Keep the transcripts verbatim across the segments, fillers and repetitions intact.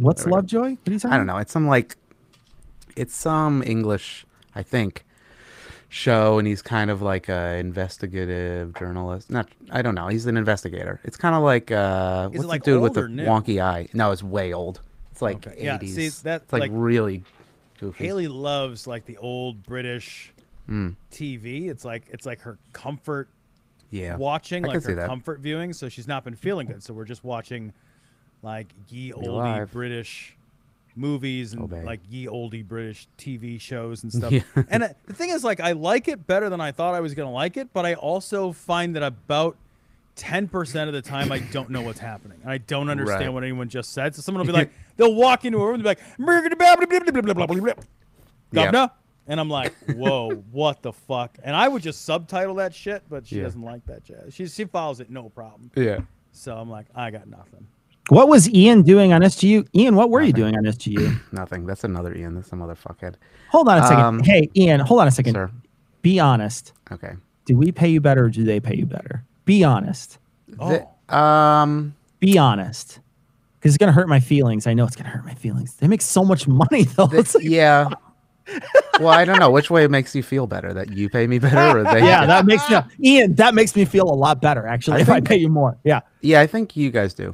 What's Lovejoy? What are you talking I don't know. It's some like, it's some English, I think, show, and he's kind of like a investigative journalist. Not, I don't know. He's an investigator. It's kind of like uh, Is what's it like the dude with old the or new? wonky eye? No, it's way old. It's like Okay. Yeah, eighties. see, that, it's like, like, really goofy. Haley loves like the old British Mm. T V. It's like it's like her comfort Yeah, watching, I like can see her that. comfort viewing. So she's not been feeling good. So we're just watching like ye oldie live. British movies and Obey. like ye oldie British T V shows and stuff. Yeah. And uh, the thing is, like, I like it better than I thought I was gonna like it, but I also find that about ten percent of the time I don't know what's happening. And I don't understand Right. what anyone just said. So someone will be like, they'll walk into a room and be like, Yeah. Governor. And I'm like, whoa, what the fuck? And I would just subtitle that shit, but she Yeah. doesn't like that jazz. She she follows it no problem. Yeah. So I'm like, I got nothing. What was Ian doing on S G U? Ian, what were you doing on S G U? Nothing. That's another Ian. That's some other fuckhead. Hold on a second. Um, Hey, Ian, hold on a second. Sir. Be honest. Okay. Do we pay you better or do they pay you better? Be honest. Oh, The- um. Be honest. Because it's going to hurt my feelings. I know it's going to hurt my feelings. They make so much money, though. the- It's like, yeah. Well, I don't know which way it makes you feel better, that you pay me better or they. yeah, that makes me, Ian, that makes me feel a lot better, actually, I if think- I pay you more. Yeah. Yeah, I think you guys do.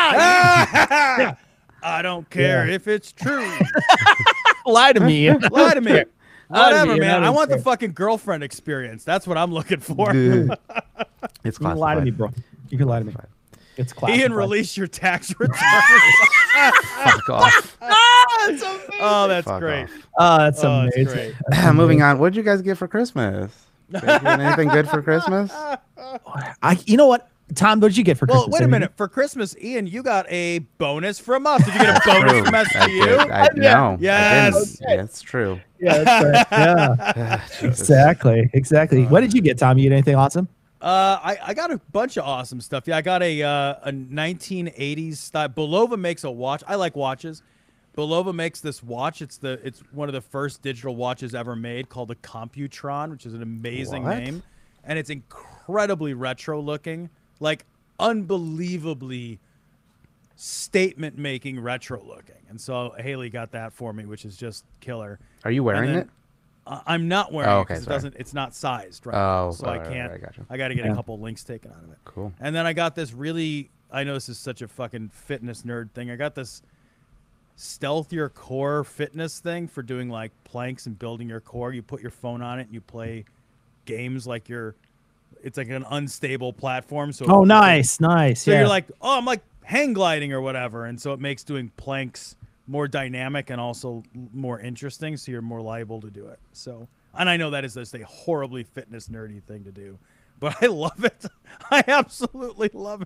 I don't care Yeah. if it's true. Lie to me, Ian. Lie to me. Lie to Whatever, me, man. I I don't want the care. fucking girlfriend experience. That's what I'm looking for. It's You can lie to classified. me, bro. You can lie to me. It's classified. Ian, release your tax return. Fuck off. Oh, that's Fuck great. off. Oh, that's Oh, it's amazing. great. That's Moving on. What did you guys get for Christmas? Did you get anything good for Christmas? I, you know what, Tom? What did you get for Well, Christmas? wait a Anything? minute. For Christmas, Ian, you got a bonus from us. Did you get a bonus True. from S I G U? did. I, no. Yes. I didn't. Yeah, it's true. Yeah, that's right. Yeah, Ah, Jesus. exactly, exactly. What did you get, Tom? You get anything awesome? Uh, I, I got a bunch of awesome stuff. Yeah, I got a uh, a nineteen eighties style. Belova makes a watch. I like watches. Belova makes this watch. It's the it's one of the first digital watches ever made, called the Computron, which is an amazing What? name, and it's incredibly retro looking, like unbelievably statement making retro looking. And so Haley got that for me, which is just killer. Are you wearing And then- it? Uh, I'm not wearing Oh, it okay, 'cause it sorry. doesn't. It's not sized right. Oh, now, so I right, right, can't. right, gotcha. I got to get Yeah. a couple links taken out of it. Cool. And then I got this really. I know this is such a fucking fitness nerd thing. I got this stealth your core fitness thing for doing like planks and building your core. You put your phone on it and you play games like you're. It's like an unstable platform. So Oh, nice, nice. So yeah. you're like, oh, I'm like hang gliding or whatever, and so it makes doing planks more dynamic and also more interesting. So you're more liable to do it. So. And I know that is just a horribly fitness nerdy thing to do, but I love it. I absolutely love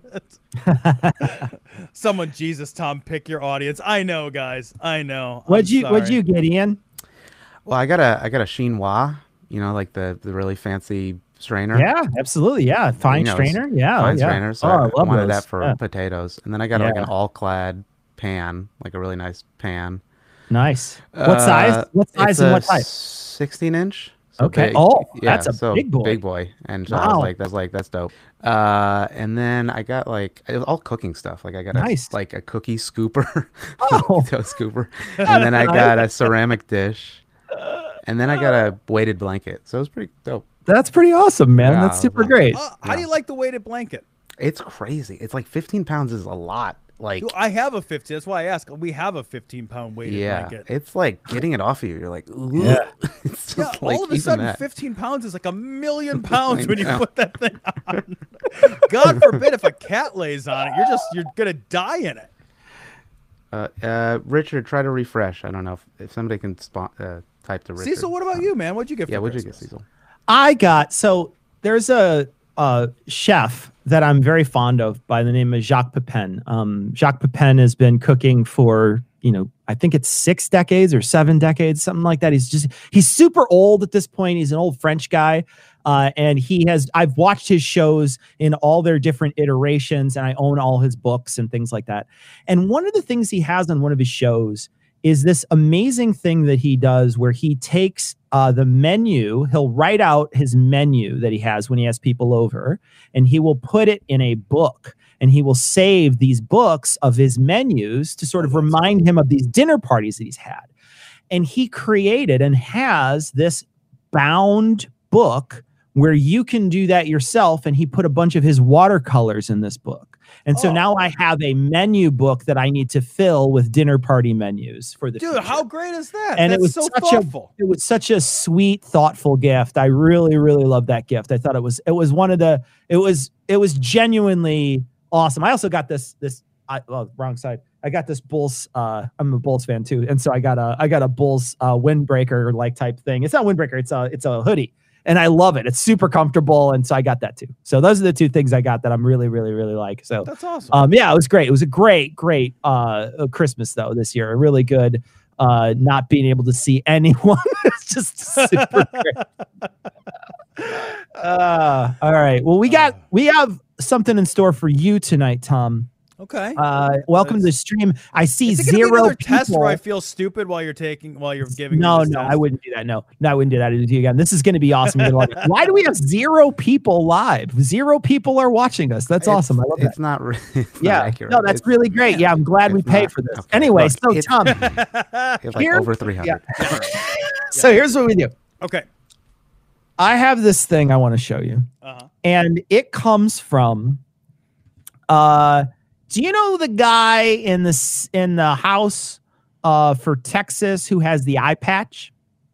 it. Someone, Jesus, Tom, pick your audience. I know, guys. I know. What'd I'm you What'd sorry. you get, Ian? Well, I got a I got a Chinois. You know, like the the really fancy strainer. Yeah, absolutely. Yeah, fine You know, strainer. Yeah, Fine yeah. strainer. So oh, I I love wanted those. that for Yeah. potatoes, and then I got like Yeah. an all clad pan, like a really nice pan. Nice. What Uh, size? What size it's and a what type? sixteen inch. So Okay. big. Oh, Yeah, that's a so big boy. Big boy. And so I Wow. was like, that's like that's dope. Uh, and then I got like it was all cooking stuff. Like I got Nice. a, like a cookie scooper, Oh. dough scooper, and then I got a ceramic dish, and then I got a weighted blanket. So it was pretty dope. That's pretty awesome, man. Yeah, That's I super was like- great. Uh, how do you like the weighted blanket? It's crazy. It's like fifteen pounds is a lot. Like Dude, I have a fifty. That's why I ask. We have a fifteen pound weighted yeah, blanket. it's like getting it off of you. You're like, Ugh. Yeah. it's just Yeah, like all of a even sudden, that. fifteen pounds is like a million pounds I when you know. put that thing on. God forbid if a cat lays on it, you're just you're gonna die in it. Uh, uh, Richard, try to refresh. I don't know if, if somebody can spot, uh, type to Richard. Cecil, what about you, man? What'd you get? Yeah, for what'd you get, Christmas? Cecil? I got so there's a, a chef that I'm very fond of by the name of Jacques Pepin. Um, Jacques Pepin has been cooking for, you know, I think it's six decades or seven decades, something like that. He's just he's super old at this point. He's an old French guy. Uh, and he has, I've watched his shows in all their different iterations, and I own all his books and things like that. And one of the things he has on one of his shows is this amazing thing that he does where he takes uh, the menu, he'll write out his menu that he has when he has people over, and he will put it in a book, and he will save these books of his menus to sort of remind him of these dinner parties that he's had. And he created and has this bound book where you can do that yourself, and he put a bunch of his watercolors in this book. And so oh. now I have a menu book that I need to fill with dinner party menus for the Dude, future. how great is that? And That's it was so such thoughtful. a it was such a sweet, thoughtful gift. I really, really love that gift. I thought it was it was one of the it was it was genuinely awesome. I also got this this I well, wrong side. I got this Bulls. Uh, I'm a Bulls fan too, and so I got a I got a Bulls uh, windbreaker like type thing. It's not a windbreaker. It's a it's a hoodie. And I love it. It's super comfortable. And so I got that too. So those are the two things I got that I'm really, really, really like. So that's awesome. Um, yeah, it was great. It was a great, great uh, Christmas though this year. Really good. Uh, not being able to see anyone. It's just super great. Uh, all right. Well, we got we have something in store for you tonight, Tom. Okay. Uh, welcome to the stream. I see Is it zero be another people. test where I feel stupid while you're taking while you're giving. No, me this no, test? I wouldn't do that. No, no, I wouldn't do that to you again. This is going to be awesome. You're gonna love it. Why do we have zero people live? Zero people are watching us. That's It's- awesome. I love It's that. not. re- It's Yeah, not accurate. no, that's It's- really great. Yeah, I'm glad we it's pay not- for this. okay, Anyway, look, so it's- Tom, It's like Here- over three hundred. yeah. So here's what we do. Okay. I have this thing I want to show you, Uh-huh. and it comes from. Uh, do you know the guy in the s- in the House uh, for Texas who has the eye patch?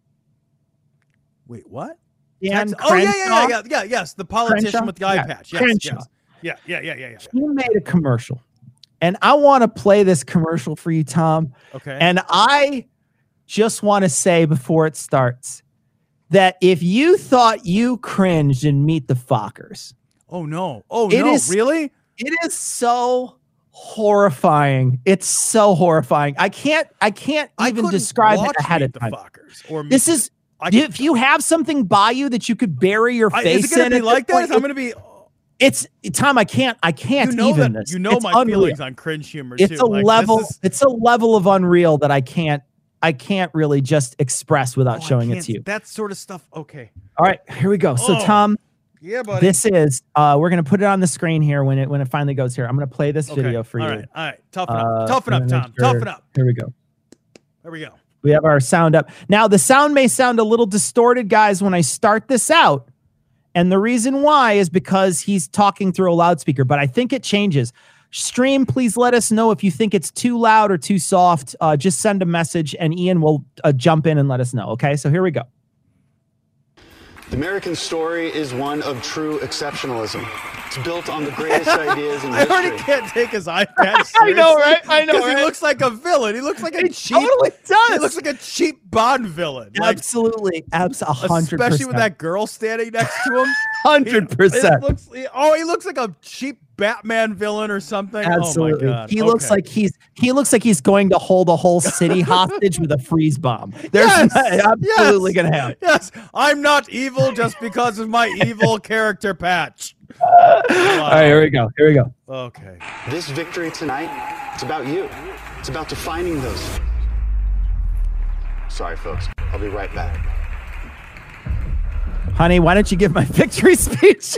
Wait, what? Dan Tex- oh yeah, yeah, Crenshaw? yeah, yeah, yeah. Yes, the politician Crenshaw? with the eye Yeah, patch. Yes, Crenshaw. yes. Yeah, yeah, yeah, yeah, yeah. He made a commercial, and I want to play this commercial for you, Tom. Okay. And I just want to say before it starts that if you thought you cringed in Meet the Fockers, oh no. Oh It no. is- Really? it is so horrifying. It's so horrifying. I can't. I can't I even couldn't describe it watch ahead Meet of the time. Fockers or This Meet- is. I If you have something by you that you could bury your I, face is it gonna in, be at this like that? point, Is I'm gonna be. it's Tom. I can't. I can't You know even that. this. You know It's my unreal. feelings on cringe humor It's too. a Like, level. this is- It's a level of unreal that I can't. I can't really just express without oh, I showing it can't- to you. That sort of stuff. Okay. All right, here we go. So Oh, Tom, Yeah, buddy. this is. Uh, we're gonna put it on the screen here when it when it finally goes here. I'm gonna play this Okay. video for All you. right. All right. Toughen Uh, up. Toughen I'm up, gonna Tom. make sure- Toughen up. Here we go. There we go. We have our sound up. Now, the sound may sound a little distorted, guys, when I start this out. And the reason why is because he's talking through a loudspeaker, but I think it changes. Stream, please let us know if you think it's too loud or too soft. Uh, just send a message and Ian will uh, jump in and let us know. Okay, so here we go. The American story is one of true exceptionalism. It's built on the greatest ideas in I already history. can't take his iPad seriously. I know, right? I know, Because right? he looks like a villain. He looks like a He cheap. totally does. He looks like a cheap Bond villain. Like, Absolutely. Absolutely. hundred percent. especially with that girl standing next to him. Hundred He- percent. it looks- he- Oh, he looks like a cheap Batman villain or something. Absolutely. Oh my God. He looks Okay. like he's he looks like he's going to hold a whole city hostage with a freeze bomb. There's Yes, absolutely yes, gonna happen. Yes, I'm not evil just because of my evil character patch. All right, here we go. Here we go. Okay. This victory tonight, it's about you. It's about defining those. Sorry, folks. I'll be right back. Honey, why don't you give my victory speech?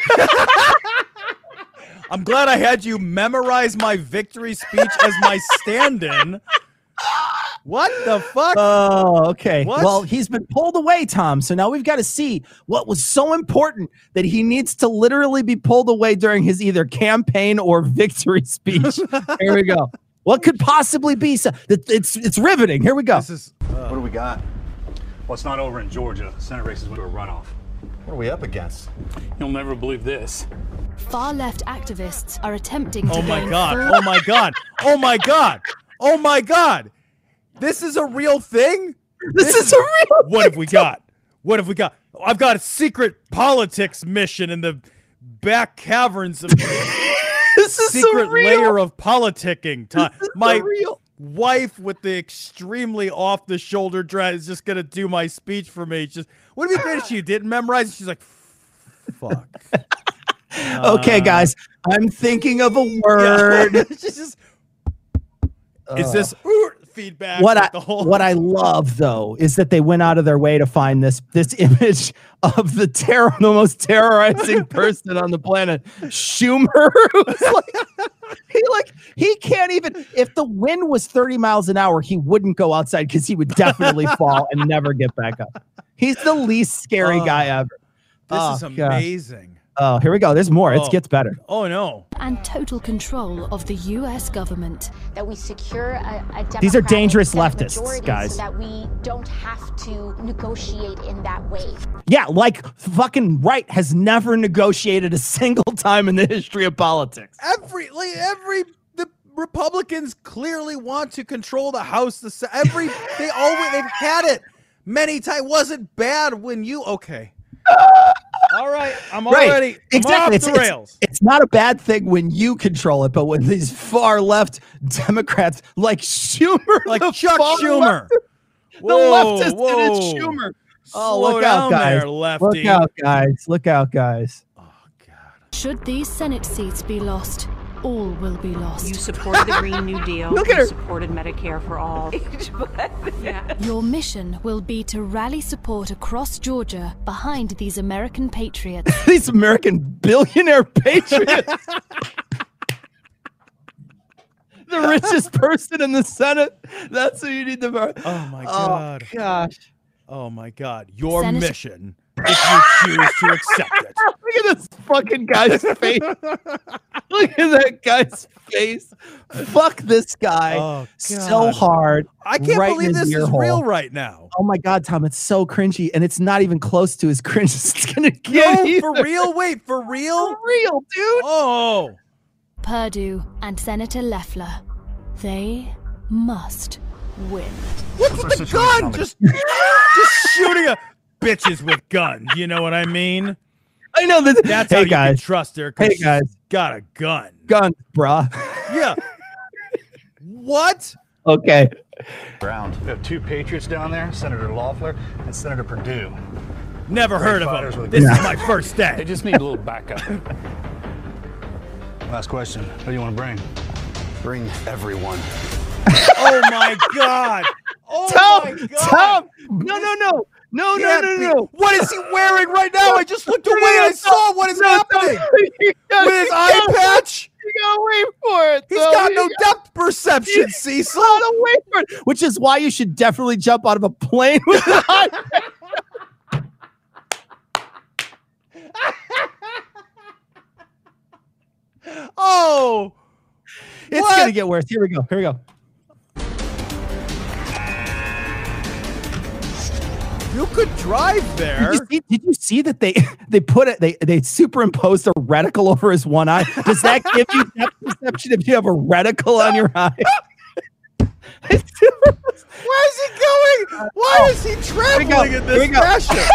I'm glad I had you memorize my victory speech as my stand-in. What the fuck? Oh, okay. What? Well, he's been pulled away, Tom. So now we've got to see what was so important that he needs to literally be pulled away during his either campaign or victory speech. Here we go. What could possibly be? So, it- it's it's riveting. Here we go. This is uh, What do we got? Well, it's not over in Georgia. The Senate race is went to a runoff. What are we up against? You'll never believe this. Far-left activists are attempting to Oh my gain god. full Oh my god. Oh my god. Oh my god. This is a real thing? This is a real What have we got? What have we got? I've got a secret politics mission in the back caverns of This is secret a real, layer of politicking. Time. this is My a real. wife with the extremely off the shoulder dress is just gonna do my speech for me. Just would it be great if she didn't memorize? She's like, fuck. Okay, guys, I'm thinking of a word. She's just. Is this? Ooh, feedback. What I the whole what I love though is that they went out of their way to find this this image of the terror, the most terrorizing person on the planet, Schumer. Who's like, he like he can't even. If the wind was thirty miles an hour, he wouldn't go outside because he would definitely fall and never get back up. He's the least scary Oh, guy ever. This Oh, is gosh. amazing. Oh, here we go. There's more. Oh. It gets better. Oh no. And total control of the U S government. That we secure a, a These are Democratic dangerous Senate leftists, majority guys. so that we don't have to negotiate in that way. Yeah, like fucking right has never negotiated a single time in the history of politics. Every like every the Republicans clearly want to control the House. The Se- every they always they've had it many times. Wasn't bad when you okay. All right, I'm Right. already I'm Exactly. off It's, the it's- rails. It's, not a bad thing when you control it, but when these far left Democrats like Schumer, Like the Chuck far Schumer. left- the Whoa, leftist whoa. and it's Schumer. Oh, Slow look down out, guys! there, lefty. Look out, guys! Look out, guys! Oh God. Should these Senate seats be lost, all will be lost. You supported the Green New Deal. Look at you her. supported Medicare for all. yeah. Your mission will be to rally support across Georgia behind these American patriots. These American billionaire patriots. The richest person in the Senate. That's who you need to vote. Oh my God. Oh gosh. Oh my God. Your Senator- mission, if you choose to accept it. Look at this fucking guy's face. Look at that guy's face. Fuck this guy Oh, so God. hard. I can't right in believe his this ear is hole. real right now. Oh my God, Tom, it's so cringy, and it's not even close to as cringe as it's gonna get. No, either. for real? Wait, for real? For real, dude. Oh. Perdue and Senator Loeffler, they must win. What's with the situation gun? on the- Just, just shooting a bitches with guns. You know what I mean? I know that. That's hey how you guys, can trust her. 'cause Hey, guys. she's got a gun. guns, bruh. Yeah. What? Okay. Ground. We have two patriots down there, Senator Loeffler and Senator Perdue. Never heard fighters of with them. a This gun. is my first They day. just need a little backup. Last question. What do you want to bring? Bring everyone. Oh my God. Oh Tom, my God. Tom, no, no, no, no, no, Can't no, be- no. What is he wearing right now? I just looked away and I saw what is No, happening. Tom, you gotta- With his you eye gotta- patch. You gotta wait for it. He's Tom. got You no gotta- depth perception, You Cecil. gotta wait for it. Which is why you should definitely jump out of a plane with an eye patch. Oh. It's What? gonna get worse. Here we go. Here we go. You could drive there. Did you see, did you see that they they put it they they superimposed a reticle over his one eye? Does that give you depth perception if you have a reticle on your eye? It's super- Where is he going? Why is he traveling go. in Here this we go. fashion?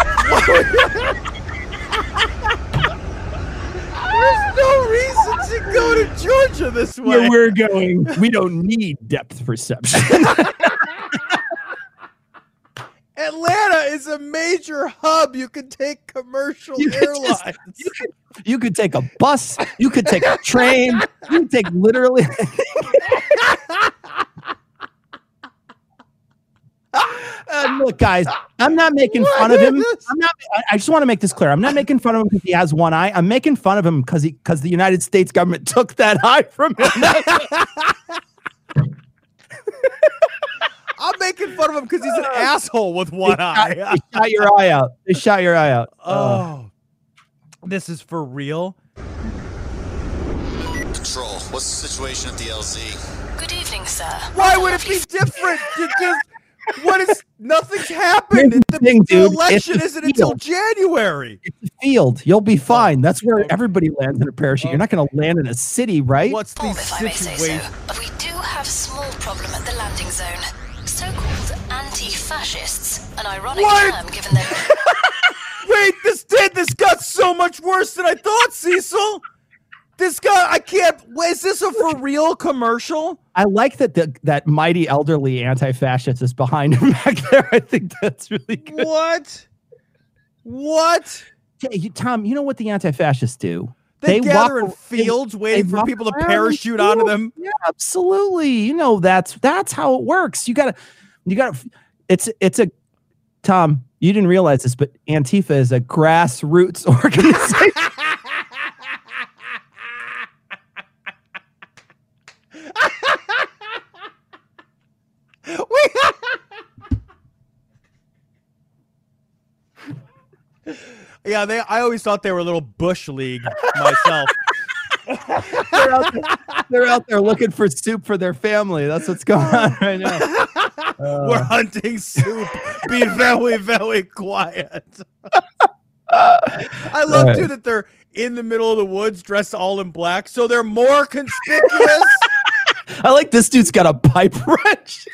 There's no reason to go to Georgia this way. Where we're going, we don't need depth perception. Atlanta is a major hub. You can take commercial You could airlines. just- you could, you could take a bus, you could take a train, you could take literally. Uh, look, guys, I'm not making fun of him. I'm not. I- I just want to make this clear. I'm not making fun of him because he has one eye. I'm making fun of him because he because the United States government took that eye from him. I'm making fun of him because he's an asshole with one they, eye. shot, they shot your eye out. They shot your eye out. Uh, Oh, this is for real. Control, what's the situation at the L Z? Good evening, sir. Why would it be different? You just what is nothing's happened. Here's The, the thing, the dude. election It's a isn't until field. January. it's a field. You'll be fine. That's where okay. everybody lands in a parachute. You're not going to land in a city, right? What's the If I may say situation? so, we do have small problem at the landing zone. So-called anti-fascists, an ironic What? term given their Wait, this did. This got so much worse than I thought, Cecil. This guy, I can't. Wait, is this a for real commercial? I like that the, that mighty elderly anti-fascist is behind him back there. I think that's really good. What? What? Hey, you, Tom, you know what the anti-fascists do? They, They gather walk- in fields waiting they for walk people to around parachute in onto fields. them. Yeah, absolutely. You know that's that's how it works. You gotta, you gotta. It's it's a Tom. You didn't realize this, but Antifa is a grassroots organization. Yeah, they. I always thought they were a little bush league myself. they're, out there, they're out there looking for soup for their family. That's what's going on right now. Uh, We're hunting soup. Be very, very quiet. I love Right. too that they're in the middle of the woods, dressed all in black, so they're more conspicuous. I like this dude's got a pipe wrench.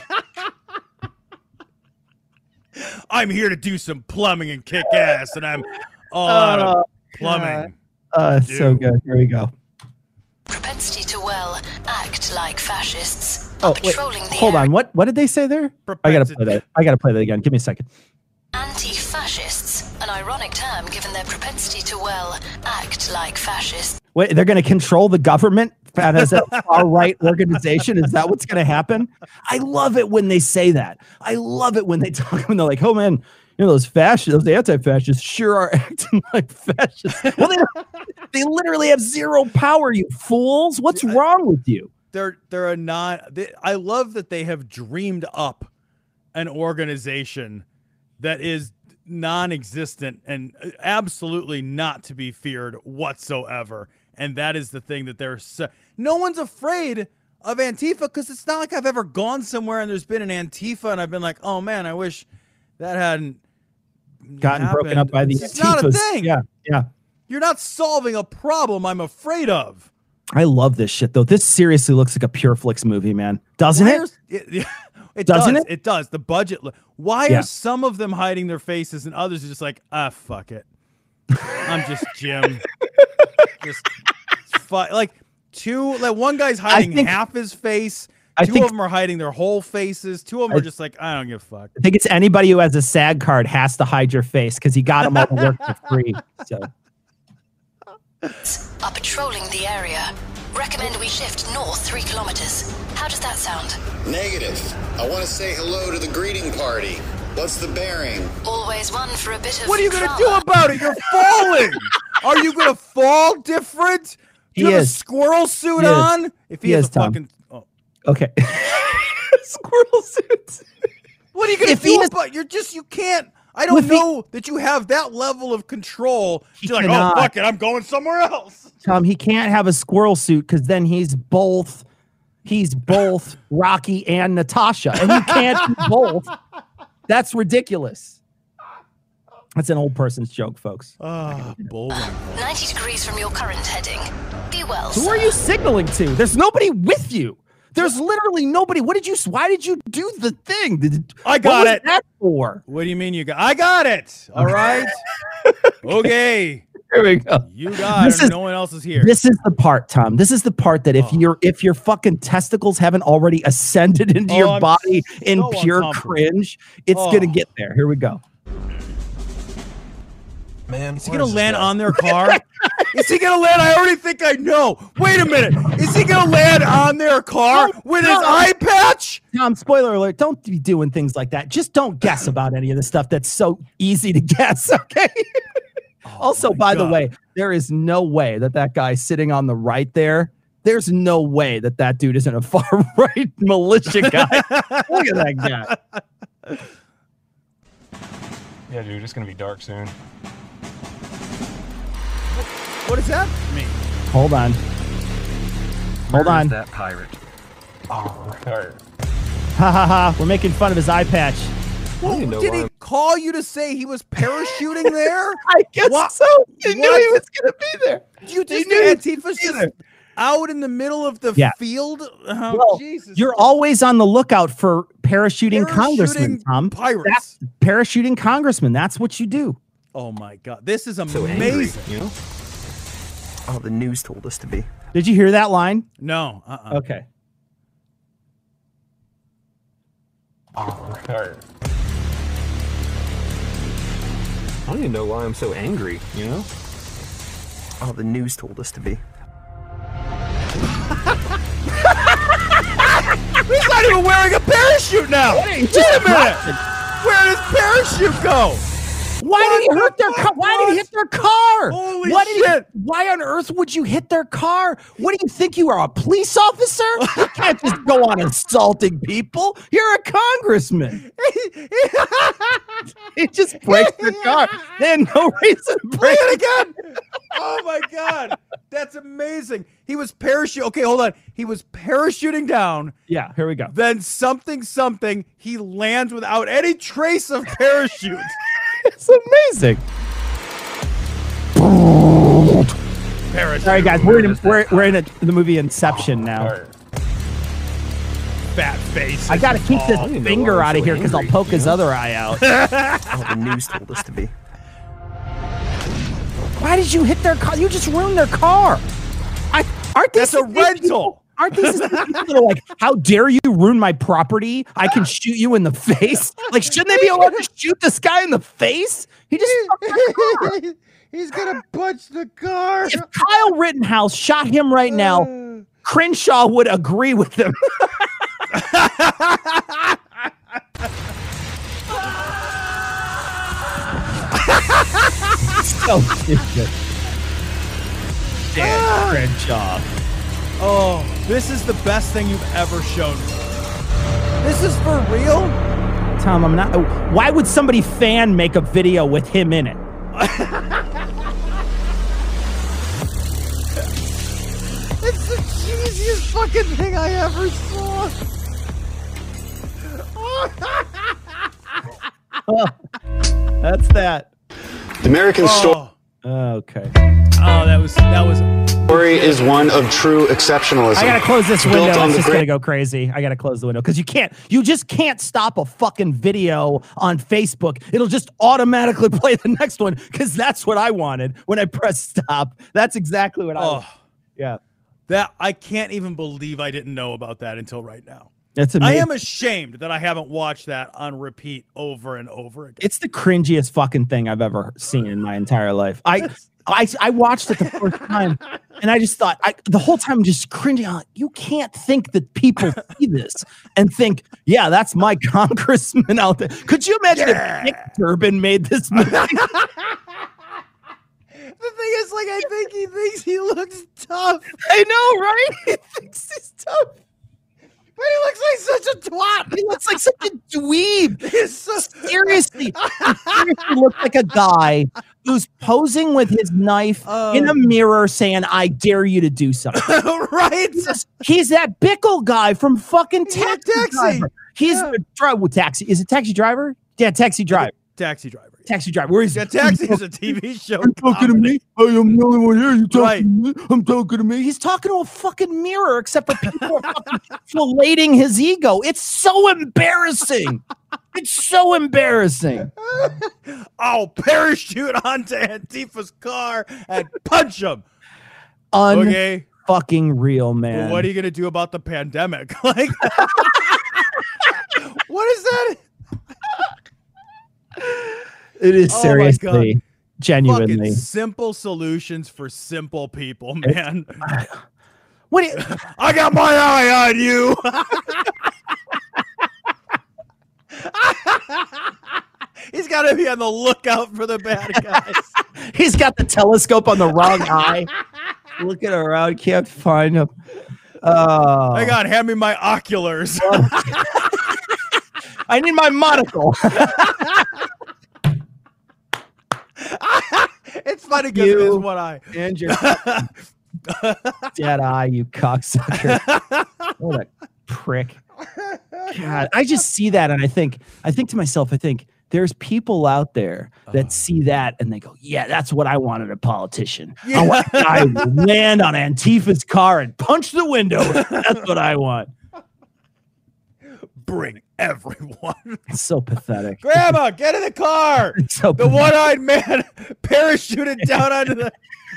I'm here to do some plumbing and kick ass, and I'm all out of Oh, plumbing. Uh, so good. Here we go. Propensity to, well, act like fascists. Oh, Are wait. patrolling the Hold area. on. What what did they say there? I gotta play that. I gotta play that again. Give me a second. Anti-fascists, an ironic term given their propensity to, well, act like fascists. Wait, they're going to control the government as a far right organization? Is that what's going to happen? I love it when they say that. I love it when they talk when they're like, "Oh man, you know those fascists, those anti-fascists sure are acting like fascists." Well, they, they literally have zero power. You fools! What's wrong with you? They're they're a non. They, I love that they have dreamed up an organization that is non-existent and absolutely not to be feared whatsoever. And that is the thing that they're so, no one's afraid of Antifa, because it's not like I've ever gone somewhere and there's been an Antifa and I've been like, oh man, I wish that hadn't Gotten happened. broken up by the It's not a Antifas. thing. Yeah, yeah. You're not solving a problem I'm afraid of. I love this shit though. This seriously looks like a Pure Flix movie, man. Doesn't Why it? are- it, it it Doesn't does. it? It does. The budget. lo- Why Yeah. are some of them hiding their faces and others are just like, ah, fuck it. I'm just Jim. just fu- like two. Like one guy's hiding think- half his face. I Two think- of them are hiding their whole faces. Two of them I- are just like, I don't give a fuck. I think it's anybody who has a SAG card has to hide your face because he got them all to work for free. So Are patrolling the area. Recommend we shift north three kilometers. How does that sound? Negative. I want to say hello to the greeting party. What's the bearing? Always one for a bit of What are you gonna drama. do about it? You're falling. Are you gonna fall different? Do you He have is. a squirrel suit He is. on? If he, He has is, a Tom. fucking. Oh. okay. Squirrel suits. What are you gonna If he do has- about? You're just you can't. I don't If he- know that you have that level of control. He You're like, cannot. oh fuck it, I'm going somewhere else. Tom, he can't have a squirrel suit because then he's both he's both Rocky and Natasha. And you can't be both. That's ridiculous. That's an old person's joke, folks. Ah, bowling. ninety degrees from your current heading. Be well, Who sir. are you signaling to? There's nobody with you. There's literally nobody. What did you why did you do the thing? Did, I what got was it. that for? What do you mean you got? I got it. All right. Okay. Here we go. You got This it. is- No one else is here. This is the part, Tom. This is the part that if Oh. your if your fucking testicles haven't already ascended into Oh, your I'm body in so pure uncomfortable. cringe, it's Oh. gonna get there. Here we go. Man, Is he gonna land on their car? Is he gonna land? I already think I know. Wait a minute. Is he gonna land on their car No, with his no. eye patch? Tom, spoiler alert, don't be doing things like that. Just don't guess about any of the stuff that's so easy to guess, okay? also, my by the God. way, there is no way that that guy sitting on the right there, there's no way that that dude isn't a far-right militia guy. Look at that guy. Yeah, dude, it's gonna be dark soon. What does that mean? Hold on. Hold on. that pirate? Oh, right. Ha ha ha. We're making fun of his eye patch. Well, even know did why he I'm- call you to say he was parachuting there? I guess What? so. He knew What? he was going to be there. You just knew he'd Antifa's be just there. out in the middle of the Yeah. field. Oh, Well, Jesus. you're always on the lookout for parachuting, Parachuting congressmen, Tom. pirates. That's parachuting congressmen. That's what you do. Oh my God, this is So amazing. angry, you know? Oh, the news told us to be. Did you hear that line? No, uh-uh. Okay. Oh, right. I don't even know why I'm so angry, you know? Oh, the news told us to be. He's not even wearing a parachute now. Wait a minute. Where did his parachute go? Why did he hurt their car? Why did he hit their car? Holy what did shit. He, why on earth would you hit their car? What do you think you are, a police officer? You can't just go on assaulting people. You're a congressman. He just breaks their car. They had no reason to break it again. Oh my God. That's amazing. He was parachute. Okay, hold on. He was parachuting down. Yeah, here we go. Then something, something. He lands without any trace of parachute. It's amazing. Parachute. All right, guys, we're in, we're, we're in a, the movie Inception now. Fat face. I got to keep this finger out of here because I'll poke his other eye out. Oh, the news told us to be. Why did you hit their car? You just ruined their car. I, aren't these That's a rental. Aren't these the people that are like, how dare you ruin my property? I can shoot you in the face. Like, shouldn't they be allowed to shoot this guy in the face? He just He's gonna punch the car. If Kyle Rittenhouse shot him right now, Crenshaw would agree with him. So stupid. Dan Crenshaw. Oh, this is the best thing you've ever shown me. This is for real? Tom, I'm not. Why would somebody fan make a video with him in it? It's the cheesiest fucking thing I ever saw. Oh, that's that. The American story. Okay. Oh, that was that was. Story is one of true exceptionalism. I gotta close this It's built window. on It's the just great- gonna go crazy. I gotta close the window because you can't. You just can't stop a fucking video on Facebook. It'll just automatically play the next one because that's what I wanted when I press stop. That's exactly what I. Oh, wanted. Yeah. That I can't even believe I didn't know about that until right now. That's I amazing. am ashamed that I haven't watched that on repeat over and over again. It's the cringiest fucking thing I've ever seen in my entire life. I I, I watched it the first time and I just thought I, the whole time I'm just cringing. I'm like, you can't think that people see this and think, yeah, that's my congressman out there. Could you imagine Yeah. if Nick Durbin made this movie? The thing is, like, I think he thinks he looks tough. I know, right? He thinks he's tough. But he looks like such a twat. He looks like such a dweeb. He's so Seriously, he seriously looks like a guy who's posing with his knife Oh. in a mirror saying, I dare you to do something. right. He's that Bickle guy from fucking Yeah, Taxi, Taxi. Driver. He's Yeah. the driver with Taxi. Is it Taxi Driver? Yeah, Taxi Driver. Taxi driver. Taxi Driver. Where he's Yeah, Taxi is a T V show. Are you talking to comedy. me? I am the only one here. You talking Right. to me? I'm talking to me. He's talking to a fucking mirror, except for people are fucking filleting his ego. It's so embarrassing. It's so embarrassing. I'll parachute onto Antifa's car and punch him. Un Okay. fucking real, man. Well, what are you gonna do about the pandemic? Like, what is that? It is Oh my seriously, God. genuinely. Fucking simple solutions for simple people, man. What? Do you, I got my eye on you. He's got to be on the lookout for the bad guys. he's got the telescope on the wrong eye. Looking around, can't find him. Oh, Hang on, hand me my oculars. I need my monocle. It's funny because it is You one eye. and your dead eye, you cocksucker. What a prick. God, I just see that and I think, I think to myself, I think there's people out there that see that and they go, yeah, that's what I want in a politician. I want a guy who will land on Antifa's car and punch the window. That's what I want. Bring everyone. It's so pathetic. Grandma, get in the car. It's so The pathetic. one-eyed man parachuted down onto the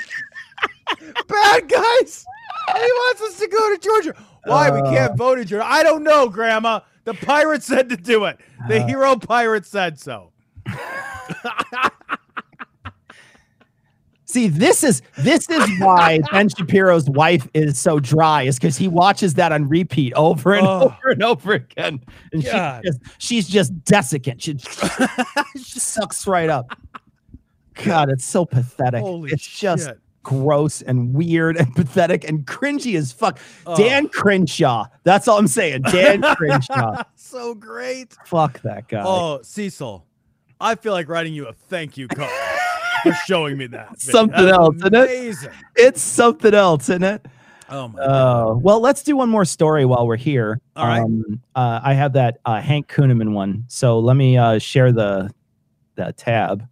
bad guys. He wants us to go to Georgia. Why? We can't vote in Georgia. I don't know, Grandma. The pirate said to do it. The Uh. hero pirate said so. See, this is this is why Ben Shapiro's wife is so dry, is because he watches that on repeat over and Oh. over and over again, and she's God. just, she's just desiccant. She, she sucks right up. God, it's so pathetic. Holy it's just shit. gross and weird and pathetic and cringy as fuck. Oh. Dan Crenshaw. That's all I'm saying. Dan Crenshaw. So great. Fuck that guy. Oh, Cecil, I feel like writing you a thank you card for showing me that. video. Something That's else, isn't it? amazing. It's something else, isn't it? Oh my Uh, god. well, let's do one more story while we're here. All right. Um, uh, I have that uh, Hank Kuhneman one, so let me uh, share the the tab.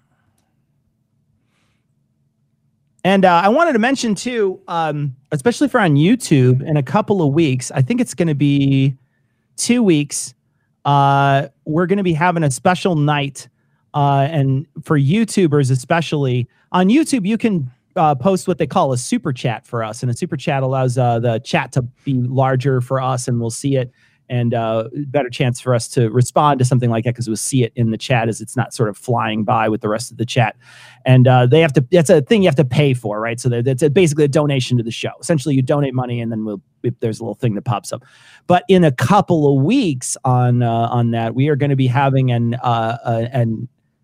And uh, I wanted to mention too, um, especially for on YouTube, in a couple of weeks, I think it's going to be two weeks. Uh, we're going to be having a special night, uh, and for YouTubers especially, on YouTube, you can uh, post what they call a super chat for us, and a super chat allows uh, the chat to be larger for us, and we'll see it, and uh, better chance for us to respond to something like that because we'll see it in the chat as it's not sort of flying by with the rest of the chat. And uh, they have to, that's a thing you have to pay for, right? So that's basically a donation to the show. Essentially, you donate money and then we'll, if there's a little thing that pops up. But in a couple of weeks on uh, on that, we are going to be having an uh, uh, an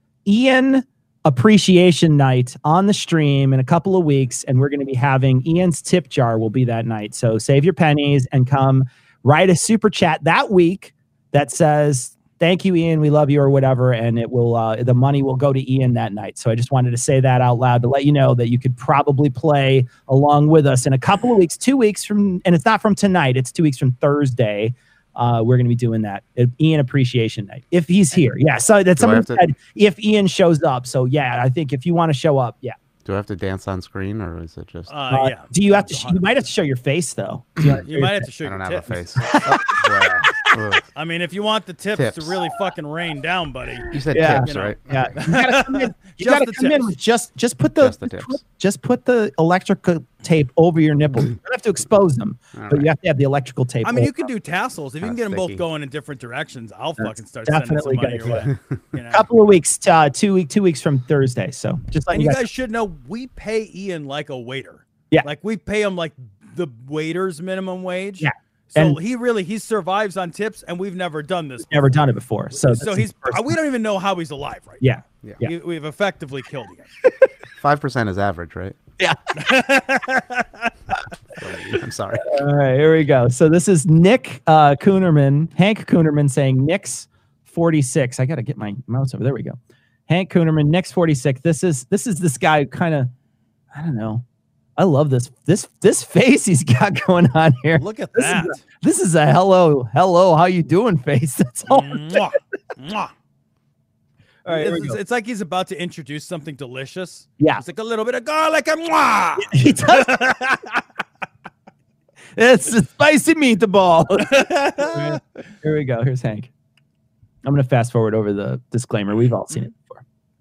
Ian appreciation night on the stream in a couple of weeks. And we're going to be having Ian's tip jar will be that night. So save your pennies and come write a super chat that week that says, thank you, Ian, we love you, or whatever, and it will uh, the money will go to Ian that night. So I just wanted to say that out loud to let you know that you could probably play along with us in a couple of weeks, two weeks from, and it's not from tonight, it's two weeks from Thursday. Uh, we're going to be doing that at Ian Appreciation Night if he's here. Yeah, so that's Do I someone have to- said if Ian shows up. So yeah, I think if you want to show up, yeah. Do I have to dance on screen or is it just? Uh, Uh, yeah. Do you have to? Sh- you might have to show your face though. Do you, want to show You your might have face? to show I your don't have a tips. face. Yeah. Ugh. I mean, if you want the tips, Tips. to really fucking rain down, buddy. You said Yeah. tips, You know. right? Yeah, you gotta come in. You Just gotta the come in tips. with just just put the, Just the tips. put, just put the electrical tape over your nipples. You don't have to expose them, All but you right. have to have the electrical tape. I mean, you over can them. do tassels. If you can Kinda get them both sticky. going in different directions, I'll That's fucking start sending some definitely money gonna your way. You know? a couple of weeks, uh, two week, two weeks from Thursday. So just like And you you guys. guys should know, we pay Ian like a waiter. Yeah. Like we pay him like the waiter's minimum wage. Yeah. So And- he really he survives on tips, and we've never done this. Never done it before. So So this he's is the first we don't even know how he's alive right Yeah. Yeah. Yeah. now. We, we've effectively killed him. Five percent is average, right? Yeah. I'm sorry. All right, here we go. So this is Nick uh, Kuhnerman, Hank Kuhnerman saying Nick's forty-six. I got to get my mouse over. There we go. Hank Kuhnerman, Nick's forty-six. This is this is this guy kind of, I don't know. I love this this this face he's got going on here. Look at This that. Is a, this is a hello hello how you doing face. That's all. I'm saying. Mwah. Mwah. All right, here we it's, go. it's like he's about to introduce something delicious. Yeah. It's like a little bit of garlic and mwah. He does. It's a spicy meatball. Here we go. Here's Hank. I'm going to fast forward over the disclaimer. We've all seen it before.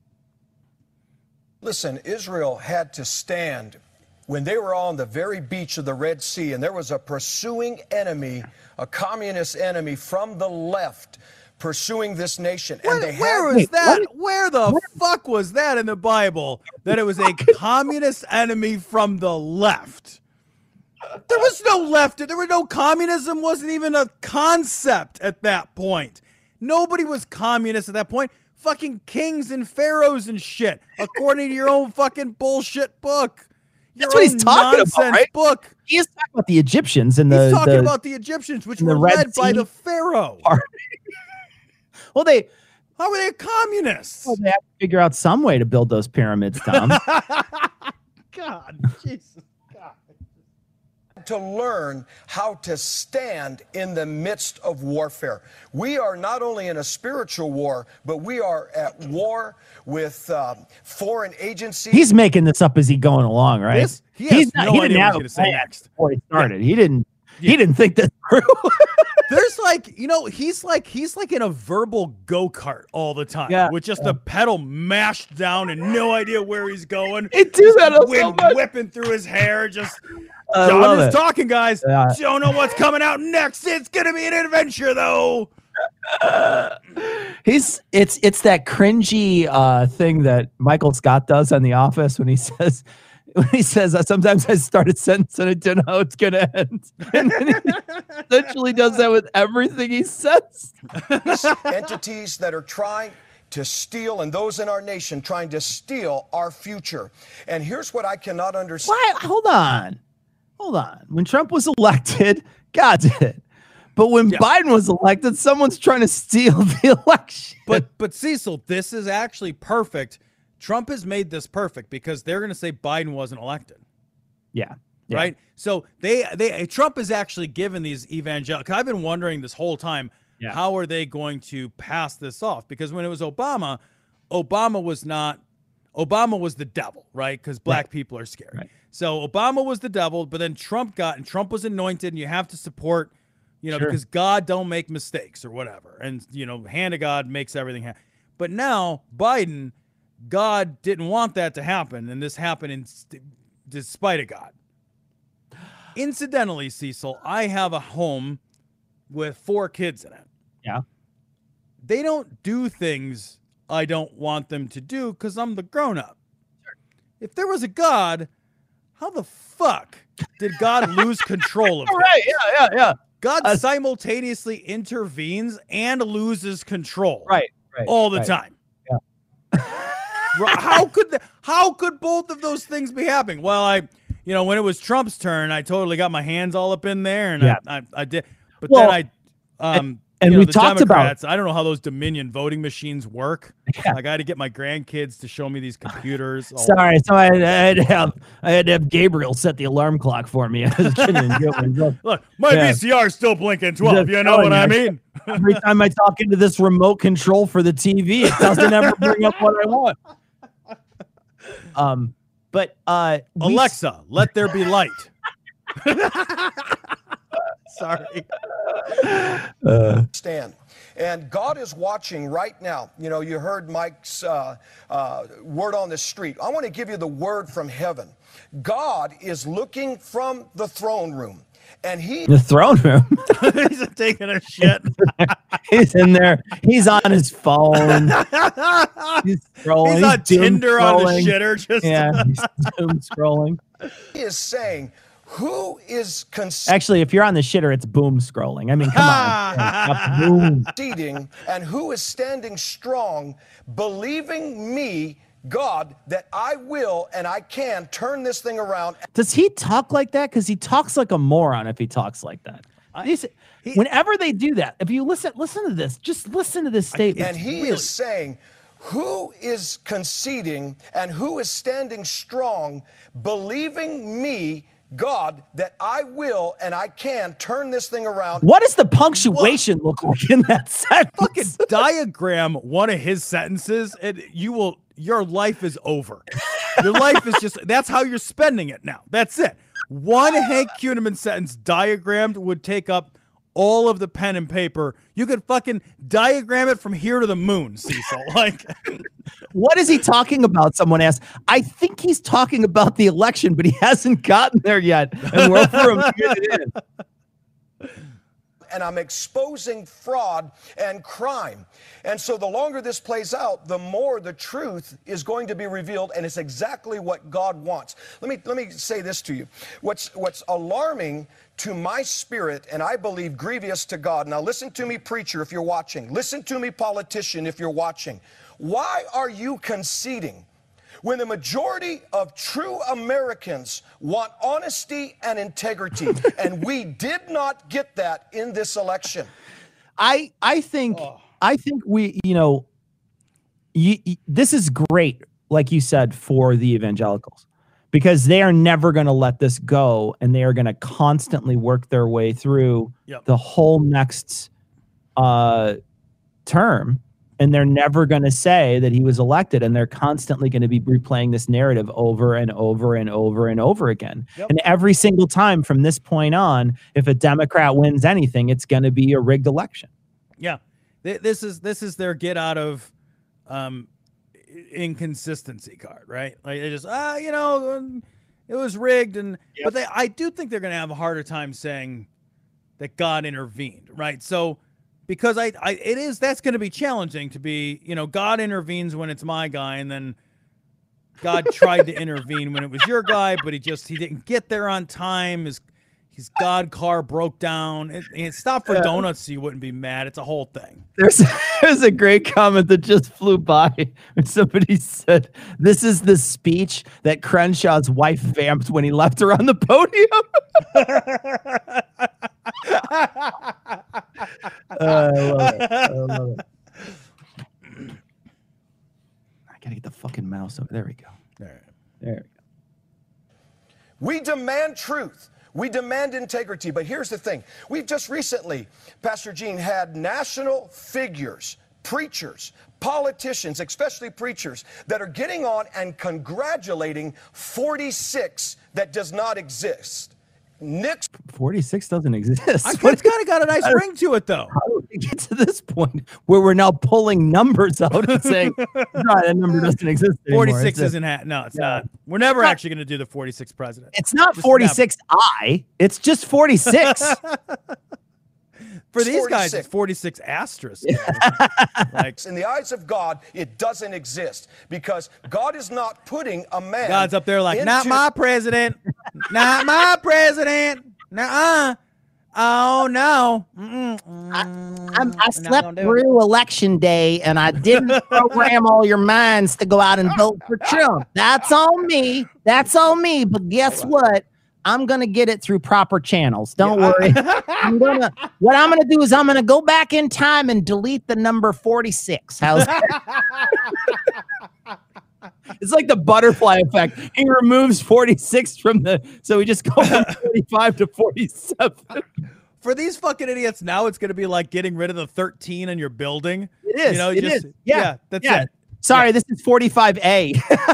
Listen, Israel had to stand when they were on the very beach of the Red Sea, and there was a pursuing enemy, a communist enemy from the left pursuing this nation. And Where, they had where was Wait, that? what? Where the fuck was that in the Bible? That it was a communist enemy from the left. There was no left. There were no communism. Wasn't even a concept at that point. Nobody was communist at that point. Fucking kings and pharaohs and shit, according to your own fucking bullshit book. Your That's what he's own talking about, nonsense right? book. He is talking about the Egyptians and the. He's talking the- about the Egyptians, which and the were Red led by Sea the pharaoh. part. Well, they, How were they communists? well, they have to figure out some way to build those pyramids, Tom. God, Jesus. to learn how to stand in the midst of warfare. We are not only in a spiritual war, but we are at war with uh, foreign agencies. He's making this up as he going along, right? This- he has He's no he didn't idea what have he's a gonna say plan next. before he started. He didn't. He didn't think this through. There's like, you know, he's like he's like in a verbal go-kart all the time. Yeah. With just the pedal mashed down and no idea where he's going. He do that so Wind much. whipping through his hair. Just I John love is it. talking, guys. Yeah. Don't know what's coming out next. It's gonna be an adventure though. He's it's it's that cringy uh, thing that Michael Scott does on The Office when he says when he says uh, sometimes I start a sentence and I don't know how it's gonna end, and then he essentially does that with everything he says. Entities that are trying to steal, and those in our nation trying to steal our future. And here's what I cannot understand. Why? Hold on, hold on. When Trump was elected, God did it. But when Yeah. Biden was elected, someone's trying to steal the election. But but Cecil, this is actually perfect. Trump has made this perfect because they're going to say Biden wasn't elected, Yeah. yeah. right? So they they Trump is actually given these evangelical. I've been wondering this whole time, Yeah. how are they going to pass this off? Because when it was Obama, Obama was not. Obama was the devil, right? Because black Right. people are scared. Right. So Obama was the devil, but then Trump got and Trump was anointed, and you have to support. You know, Sure. because God don't make mistakes or whatever. And, you know, hand of God makes everything happen. But now Biden, God didn't want that to happen. And this happened in st- despite of God. Incidentally, Cecil, I have a home with four kids in it. Yeah. They don't do things I don't want them to do because I'm the grown up. If there was a God, how the fuck did God lose control of it? Right. Yeah. Yeah. Yeah. God Uh, simultaneously intervenes and loses control Right. Right. all the right. time. Yeah. Ro- How could the, how could both of those things be happening? Well, I, you know, when it was Trump's turn, I totally got my hands all up in there, and Yeah. I, I, I did. But Well, then I, um, and you know, we the talked about- Democrats, I don't know how those Dominion voting machines work. Yeah. Like I had to get my grandkids to show me these computers. all- Sorry, so I, I had to have I had to have Gabriel set the alarm clock for me. I was kidding. Look, my Yeah. V C R is still blinking twelve. Just You know what telling I you. mean? Every time I talk into this remote control for the T V, it doesn't ever bring up what I want. Um, but uh, we- Alexa, let there be light. Sorry. Uh, stand. And God is watching right now. You know, you heard Mike's uh, uh, word on the street. I want to give you the word from heaven. God is looking from the throne room, and he the throne room. He's taking a shit. He's in there. He's on his phone. He's scrolling. He's on doom Tinder on the scrolling. shitter. Just Yeah, he's doom scrolling. is saying, who is Actually, if you're on the shitter, it's boom scrolling. I mean, come on. Yeah, boom. conceding and who is standing strong, believing me, God, that I will and I can turn this thing around. Does he talk like that? Because he talks like a moron if he talks like that. These- whenever they do that, if you listen, listen to this. Just listen to this statement. And he Really. is saying, who is conceding and who is standing strong, believing me, God, that I will and I can turn this thing around. What does the punctuation look like in that sentence? fucking diagram one of his sentences, and you will. Your life is over. Your life is just. That's how you're spending it now. That's it. One Hank Kuhneman sentence diagrammed would take up all of the pen and paper. You could fucking diagram it from here to the moon, Cecil. Like, What is he talking about? Someone asked. I think he's talking about the election, but he hasn't gotten there yet. And we're for him to get it in. And I'm exposing fraud and crime. And so the longer this plays out, the more the truth is going to be revealed, and it's exactly what God wants. Let me let me say this to you. What's what's alarming to my spirit, and I believe grievous to God. Now listen to me, preacher, if you're watching. Listen to me, politician, if you're watching. Why are you conceding when the majority of true Americans want honesty and integrity? And we did not get that in this election. I I think I think we you know you, you- this is great, like you said, for the evangelicals, because they are never going to let this go, and they are going to constantly work their way through Yep. the whole next uh, term, and they're never going to say that he was elected, and they're constantly going to be replaying this narrative over and over and over and over again. Yep. And every single time from this point on, if a Democrat wins anything, it's going to be a rigged election. yeah, Th- this is this is their get out of um, i- inconsistency card, right? Like they just ah, you know, um, it was rigged, and but they, I do think they're going to have a harder time saying that God intervened, right? So because I, I it is that's going to be challenging to be, you know, God intervenes when it's my guy, and then God tried to intervene when it was your guy, but he just he didn't get there on time. His his God car broke down. It, it stopped for Yeah. donuts, so you wouldn't be mad. It's a whole thing. There's there's a great comment that just flew by when somebody said, "This is the speech that Crenshaw's wife vamped when he left her on the podium." uh, I love it. I love it. I gotta get the fucking mouse over. There we go. There. There we go. We demand truth. We demand integrity. But here's the thing. We've just recently, Pastor Gene, had national figures, preachers, politicians, especially preachers, that are getting on and congratulating forty-six that does not exist. Nick's forty-six doesn't exist. I, it's kind of got a nice ring to it, though. How do we get to this point where we're now pulling numbers out and saying, no, that number doesn't exist anymore? forty-six It's isn't ha- no, it's Yeah. not. We're never It's not- actually going to do the forty-sixth president. It's not Just forty-six I, it's just forty-six. For these guys, forty-six. it's forty-six asterisk. Like, in the eyes of God, it doesn't exist because God is not putting a man. God's up there like, not into- my president, not my president, nuh-uh. Oh no! Mm-mm. I'm, I not slept gonna do through election day and I didn't program all your minds to go out and vote for Trump. That's on me. That's on me. But guess what? I'm gonna get it through proper channels. Don't worry. I'm gonna. What I'm gonna do is I'm gonna go back in time and delete the number forty-six. How's that? It's like the butterfly effect. He removes forty-six from the, so we just go from forty-five to forty-seven. For these fucking idiots, now it's going to be like getting rid of the thirteen in your building. It is. You know, it just, is. Yeah. that's yeah. it. Sorry, this is forty-five A.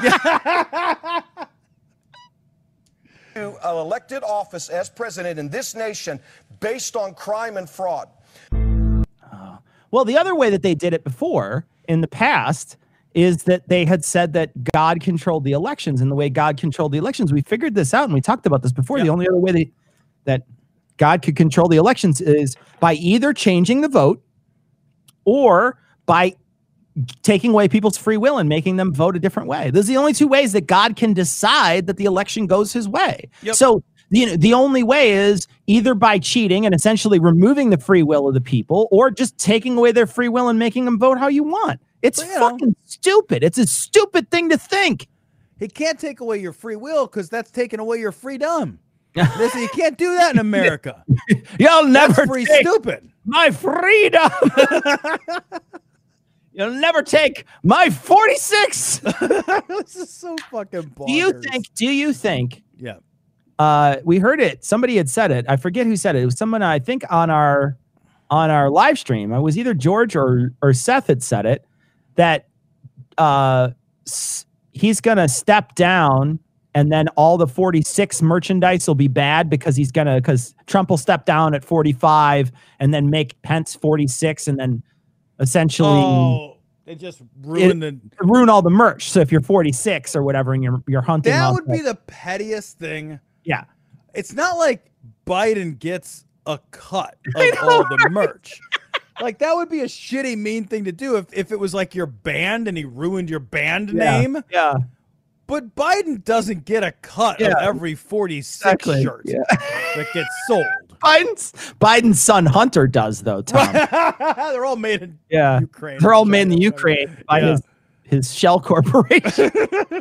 to an elected office as president in this nation based on crime and fraud. Well, the other way that they did it before in the past is that they had said that God controlled the elections, and the way God controlled the elections, we figured this out and we talked about this before. Yep. The only other way that, that God could control the elections is by either changing the vote or by taking away people's free will and making them vote a different way. Those are the only two ways that God can decide that the election goes his way. Yep. So you know, the only way is either by cheating and essentially removing the free will of the people, or just taking away their free will and making them vote how you want. It's Well, you know. fucking stupid. It's a stupid thing to think. He can't take away your free will because that's taking away your freedom. Listen, you can't do that in America. You'll never That's free take stupid. my freedom. You'll never take my forty-six. This is so fucking bonkers. Do you think? Do you think? Yeah. Uh, we heard it. Somebody had said it. I forget who said it. It was someone I think on our on our live stream. It was either George or or Seth had said it, that uh, s- he's gonna step down, and then all the forty-six merchandise will be bad because he's gonna because Trump will step down at forty-five and then make Pence forty-six, and then essentially Oh, they just ruined the. ruin all the merch. So if you're forty-six or whatever, and you're you're hunting, That off would the- be the pettiest thing. yeah. It's not like Biden gets a cut of all the merch. Like, that would be a shitty, mean thing to do if, if it was like your band and he ruined your band Yeah, name. Yeah. But Biden doesn't get a cut Yeah, of every forty-six exactly, shirt yeah. that gets sold. Biden's Biden's son Hunter does though, Tom. They're all made in Yeah, Ukraine. they're all made in the Ukraine by Yeah. his his shell corporation.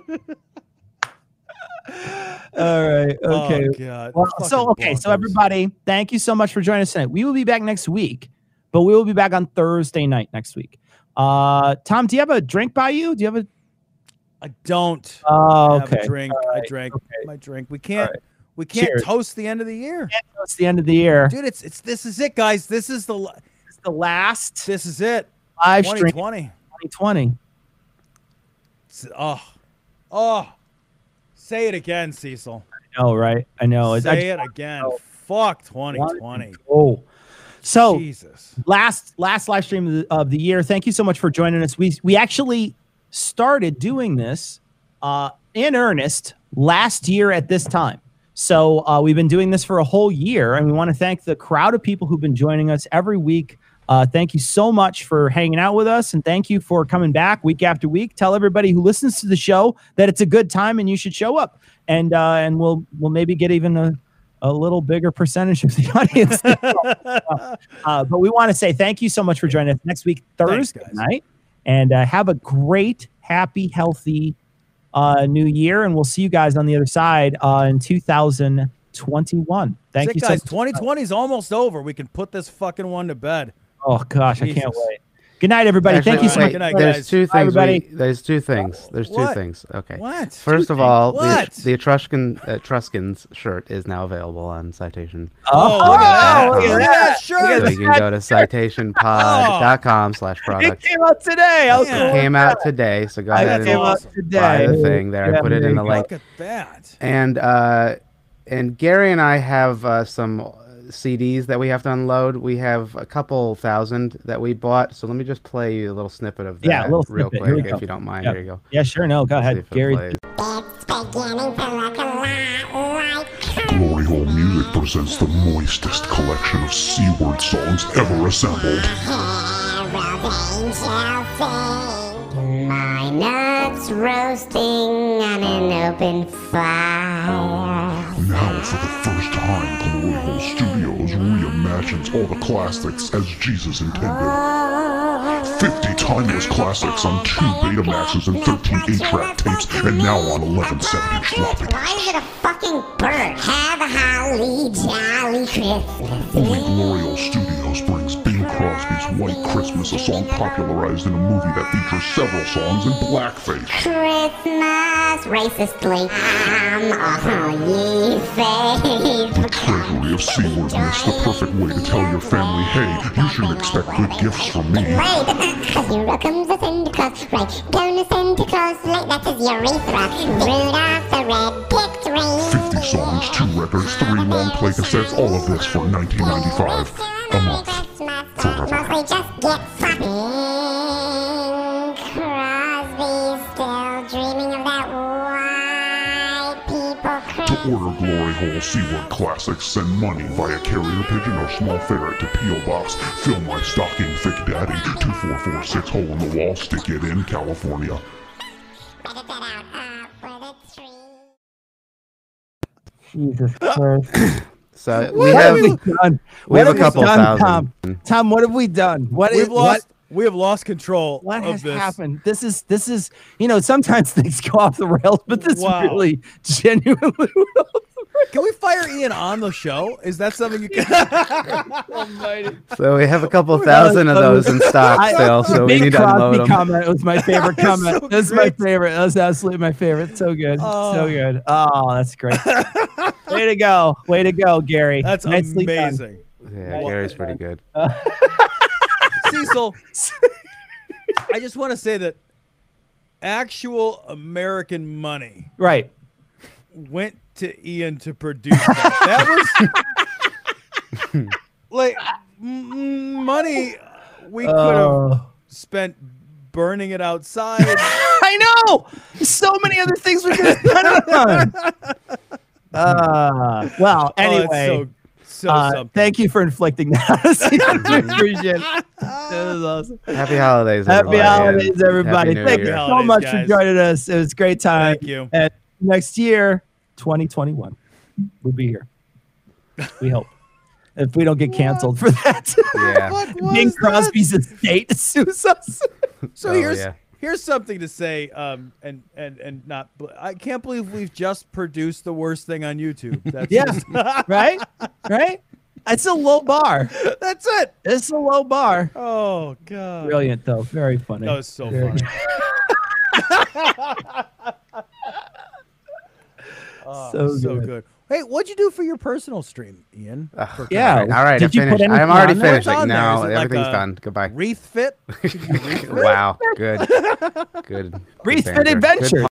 All right. Okay. Oh, God. Well, Fucking so okay. So bonkers. everybody, thank you so much for joining us tonight. We will be back next week, but we will be back on Thursday night next week. Uh, Tom, do you have a drink by you? Do you have a? I don't Oh, have okay. a drink. All I right, drank okay. my drink. We can't. right. We can't Cheers. toast the end of the year, It's the end of the year. dude. It's it's this is it, guys. This is the la- It's the last this is it. live twenty stream twenty. twenty twenty. Oh, oh. Say it again, Cecil. I know, right? I know. I Say just it again. know. Fuck twenty twenty. Oh, so Jesus. last last live stream of the, of the year. Thank you so much for joining us. We we actually started doing this uh, in earnest last year at this time. So uh, we've been doing this for a whole year, and we want to thank the crowd of people who've been joining us every week Uh, thank you so much for hanging out with us, and thank you for coming back week after week. Tell everybody who listens to the show that it's a good time and you should show up, and uh, and we'll we'll maybe get even a, a little bigger percentage of the audience. uh, uh, but we want to say thank you so much for joining us next week, Thursday Thanks, night, and uh, have a great, happy, healthy uh, new year, and we'll see you guys on the other side uh, in two thousand twenty-one. Thank Sick you, guys. so twenty twenty is almost over. We can put this fucking one to bed. Oh gosh, I can't Jesus. wait. Good night, everybody. Actually, Thank you so wait, much. Good night, there's guys. two Bye, things. everybody. We, there's two things. There's two What? things. Okay. What? First Two of all, things. the, What? the Etruscan Etruscans shirt is now available on Citation. Oh, look at that. Oh, Look at that shirt. So you can go to citation pod dot com slash It product. came out today. I was It cool came with out that. today, so go I ahead came and out awesome. today. buy the thing there. Yeah, I put it there in you the go. link. Look at that. And uh, and Gary and I have uh, some C Ds that we have to unload. We have a couple thousand that we bought. So let me just play you a little snippet of that Yeah, a little real snippet. Here we quick, go. if you don't mind. Yeah. Here you go. Yeah, sure. No, go See ahead, if it Gary. plays. Glory Hole Music presents the moistest collection of C-word songs ever assembled. My nuts roasting on an open fire. Now, for the first time, Glory Hole Studios reimagines all the classics as Jesus intended. fifty timeless classics on two Betamaxes and thirteen eight-track tapes, and now on eleven seven-inch floppy disks. Why is it a fucking bird? Have a holly jolly Christmas. Only Glory Hole Studios brings Bing Crosby's White Christmas, a song popularized in a movie that features several songs in blackface. Christmas, racistly, I'm all ye face. The treasury of C-wordness, the perfect way to tell your family, hey, you shouldn't expect good gifts from me. Right, cause here comes the Santa Claus, right down the Santa Claus, like that's his urethra. Rudolph the red-picked reindeer. fifty songs, two records, three long play cassettes, all of this for nineteen ninety-five a month. Forever. Mostly just get fucking. Crosby's still dreaming of that white people Christmas. To order Glory Hole C-word classics, send money via carrier pigeon or small ferret to P O Box. Fill my stocking, thick daddy, two four four six hole in the wall, stick it in, California. Edit that out, uh, for the tree. Jesus Christ. So we What have have we done? we What have a couple done, thousand. Tom? Tom, what have we done? What We've is lost. what? We have lost control What of has this. happened? This is this is you know sometimes things go off the rails, but this Wow. really genuinely. went off the Can we fire Ian on the show? Is that something you can? Almighty. So we have a couple thousand of those in stock I- still, so we Big need to Crosby unload them. comment was my favorite comment. so that's my great. favorite. That's absolutely my favorite. So good. Oh. So good. Oh, that's great. Way to go. Way to go, Gary. That's Nicely done. amazing. Yeah, Gary's pretty good. Cecil, I just want to say that actual American money Right. went to Ian to produce that. That was like m- money we could have Oh. spent burning it outside. I know. So many other things we could have done it on. Uh, well, Oh, it's anyway. so, so uh, something. thank you for inflicting that. I appreciate it. That was awesome. Happy holidays, Happy everybody. holidays, and everybody. Happy New Thank Year. you so Holidays, much guys. for joining us. It was a great time. Thank you. And next year, twenty twenty-one, we'll be here. We hope. If we don't get canceled for that. Yeah. What was Bing that? Crosby's estate sues us. So Oh, here's yeah. here's something to say, um, and and and not. I can't believe we've just produced the worst thing on YouTube. That's Yeah. just- Right? Right? It's a low bar. That's it. It's a low bar. Oh God. Brilliant, though. Very funny. That was so Very- funny. Oh, So so, good. good. Hey, what'd you do for your personal stream, Ian? Ugh, For- Yeah. All right, all right, Did I'm you put finished. anything I'm already on there? finished. What's on there? Now Is it like everything's a done. Goodbye. Wreath fit? Did you wreath fit? Wow, good, good. Wreath good Fit banter. Adventure. Good